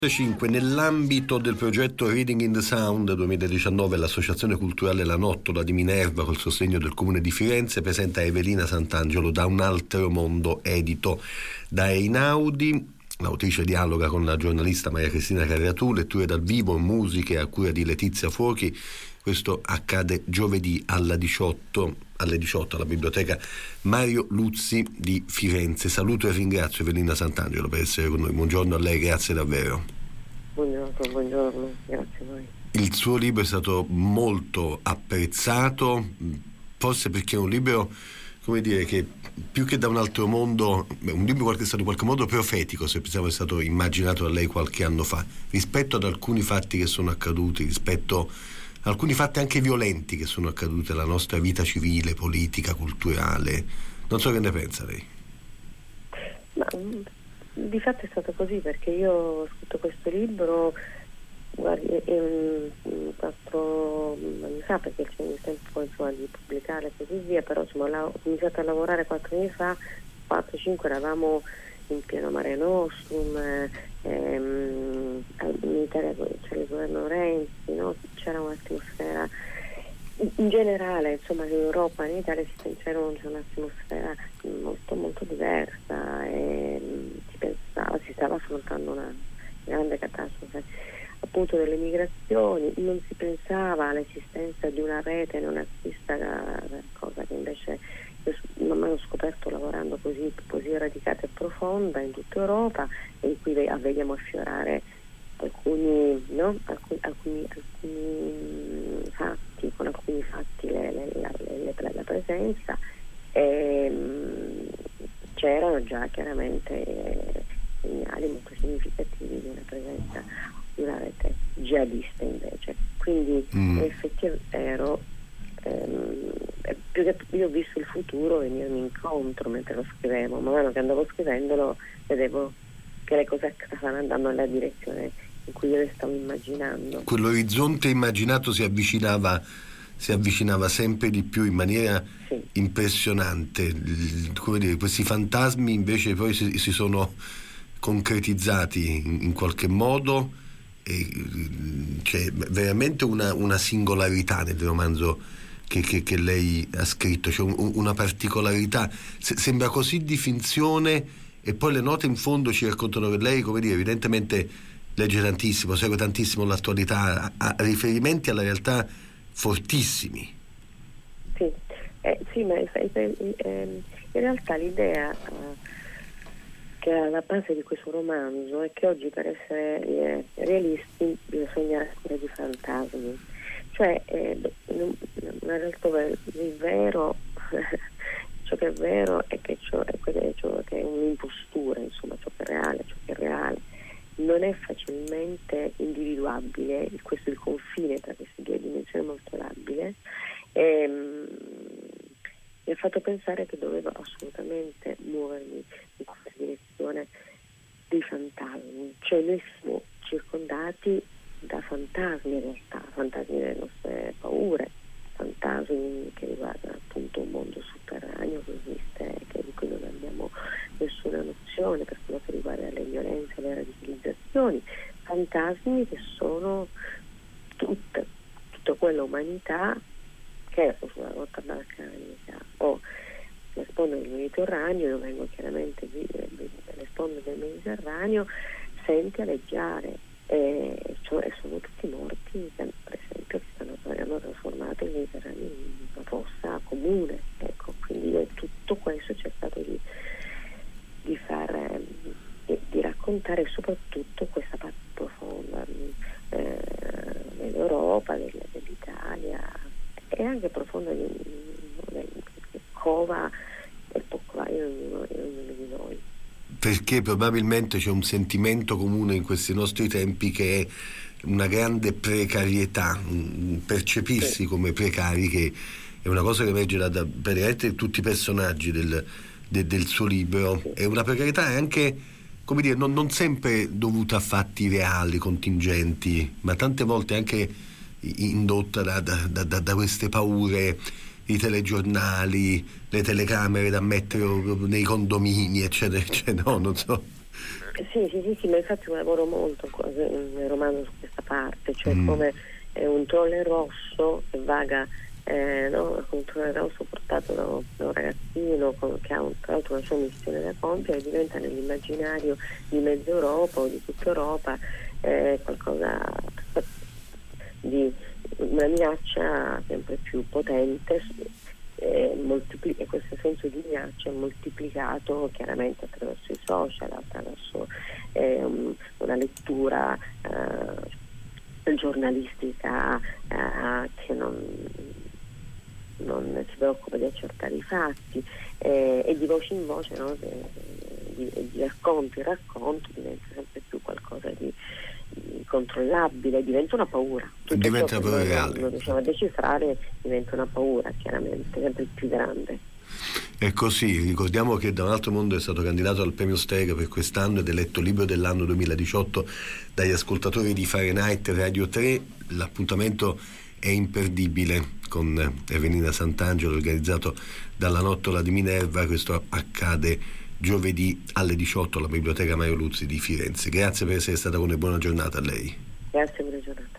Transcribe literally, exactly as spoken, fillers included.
cinque. Nell'ambito del progetto Reading in the Sound duemiladiciannove, l'associazione culturale La Nottola di Minerva, col sostegno del comune di Firenze, presenta Evelina Sant'Angelo da un altro mondo, edito da Einaudi. L'autrice dialoga con la giornalista Maria Cristina Carriatù, letture dal vivo, musiche a cura di Letizia Fuochi. Questo accade giovedì alla diciotto, alle diciotto alla biblioteca Mario Luzzi di Firenze. Saluto e ringrazio Evelina Sant'Angelo per essere con noi. Buongiorno a lei, grazie davvero. Buongiorno, buongiorno, grazie a voi. Il suo libro è stato molto apprezzato, forse perché è un libro, come dire, che più che da un altro mondo, un libro che è stato in qualche modo profetico, se pensiamo è stato immaginato da lei qualche anno fa, rispetto ad alcuni fatti che sono accaduti, rispetto a alcuni fatti anche violenti che sono accaduti nella nostra vita civile, politica, culturale. Non so che ne pensa lei. Ma di fatto è stato così, perché io ho scritto questo libro guardi, um, quattro anni fa, perché c'è il tempo insomma, di pubblicare e così via, però insomma, la, ho iniziato a lavorare quattro anni fa, quattro cinque eravamo in pieno Mare Nostrum, eh, ehm, in Italia c'era il governo Renzi, no? C'era un'atmosfera in generale, insomma in Europa, in Italia c'era un'atmosfera molto molto diversa e si pensava, si stava affrontando una grande catastrofe appunto delle migrazioni, non si pensava all'esistenza di una rete neonazista, cosa che invece io non mai ho scoperto lavorando così, così radicata e profonda in tutta Europa, e in cui vediamo affiorare alcuni, no? alcuni, alcuni, alcuni fatti, con alcuni fatti le, le, la, le, la presenza, e mh, c'erano già chiaramente segnali molto significativi di una presenza di una rete jihadista invece, quindi mm. in effetti è vero, ehm, più che io ho visto il futuro venirmi incontro mentre lo scrivevo, man mano che andavo scrivendolo vedevo che le cose stavano andando nella direzione in cui io le stavo immaginando. Quell'orizzonte immaginato si avvicinava si avvicinava sempre di più in maniera sì. impressionante. Come dire, questi fantasmi invece poi si, si sono concretizzati in, in qualche modo, e c'è veramente una, una singolarità nel romanzo che, che, che lei ha scritto, c'è un, una particolarità, Se, sembra così di finzione, e poi le note in fondo ci raccontano che lei, come dire, evidentemente legge tantissimo, segue tantissimo l'attualità, ha riferimenti alla realtà fortissimi. Sì, eh, sì ma eh, eh, in realtà l'idea eh, che è alla base di questo romanzo è che oggi, per essere eh, realisti, bisogna essere di fantasmi, cioè eh, una realtà dove il vero ciò che è vero è che ciò è, ciò che è un'impostura, insomma ciò che è reale, ciò che è reale non è facilmente individuabile. Questo è il confine tra queste due dimensioni molto labile, e mi ha fatto pensare che dovevo assolutamente muovermi in questa direzione dei fantasmi, cioè noi siamo circondati da fantasmi in realtà, fantasmi delle nostre paure, fantasmi che riguardano appunto un mondo sotterraneo che esiste, che di cui non abbiamo nessuna nozione, per quello che riguarda le violenze, le radicalizzazioni, fantasmi che sono tutte, tutta quella umanità che è sulla rotta balcanica o le sponde del Mediterraneo, io vengo chiaramente le sponde del Mediterraneo, sente aleggiare, e cioè sono tutti morti, per esempio, che stanno, hanno trasformato il Mediterraneo in una fossa comune, ecco, quindi tutto questo ho cercato di, di far di, di raccontare soprattutto questa parte profonda eh, dell'Europa, del, dell'Italia, e anche profonda di, di cova e popolare in ognuno di noi. Perché probabilmente c'è un sentimento comune in questi nostri tempi, che è una grande precarietà, un percepirsi sì. come precari, che è una cosa che emerge da, da praticamente tutti i personaggi del, de, del suo libro. Sì. È una precarietà anche, come dire, non, non sempre dovuta a fatti reali, contingenti, ma tante volte anche indotta da, da, da, da queste paure, i telegiornali, le telecamere da mettere nei condomini, eccetera, eccetera, no, non so. Sì, sì, sì, sì, ma infatti io lavoro molto nel romanzo su questa parte, cioè mm. come è un trolle rosso che vaga, eh, no? Un trolle rosso portato da, da un ragazzino con, che ha un, tra l'altro una sua missione da compiere, e diventa nell'immaginario di mezza Europa o di tutta Europa eh, qualcosa di una minaccia sempre più potente. Eh, moltipli- e questo senso di minaccia è moltiplicato chiaramente attraverso i social, attraverso eh, un, una lettura eh, giornalistica eh, che non, non si preoccupa di accertare i fatti eh, e di voce in voce, no? di, di, di racconto in racconto diventa sempre più qualcosa di controllabile, diventa una paura. Tutto diventa ciò che paura noi reale. non riusciamo a decifrare diventa una paura, chiaramente, sempre più grande. È così, ricordiamo che Da un altro mondo è stato candidato al premio Strega per quest'anno ed eletto libro dell'anno duemiladiciotto dagli ascoltatori di Fahrenheit Radio tre. L'appuntamento è imperdibile con Evelina Sant'Angelo, organizzato dalla Nottola di Minerva. Questo accade giovedì alle diciotto alla Biblioteca Mario Luzzi di Firenze. Grazie per essere stata con noi, buona giornata a lei. Grazie, buona giornata.